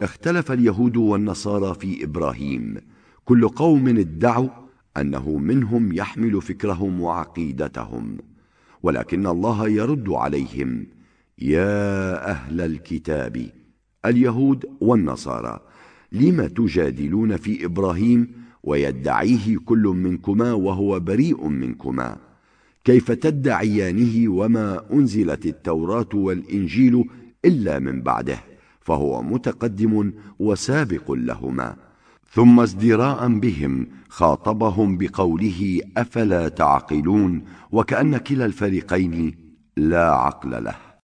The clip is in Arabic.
اختلف اليهود والنصارى في إبراهيم، كل قوم ادعوا أنه منهم يحمل فكرهم وعقيدتهم، ولكن الله يرد عليهم: يا أهل الكتاب، اليهود والنصارى، لم تجادلون في إبراهيم ويدعيه كل منكما وهو بريء منكما؟ كيف تدعيانه وما أنزلت التوراة والإنجيل إلا من بعده، فهو متقدم وسابق لهما؟ ثم ازدراء بهم خاطبهم بقوله: أفلا تعقلون، وكأن كلا الفريقين لا عقل له.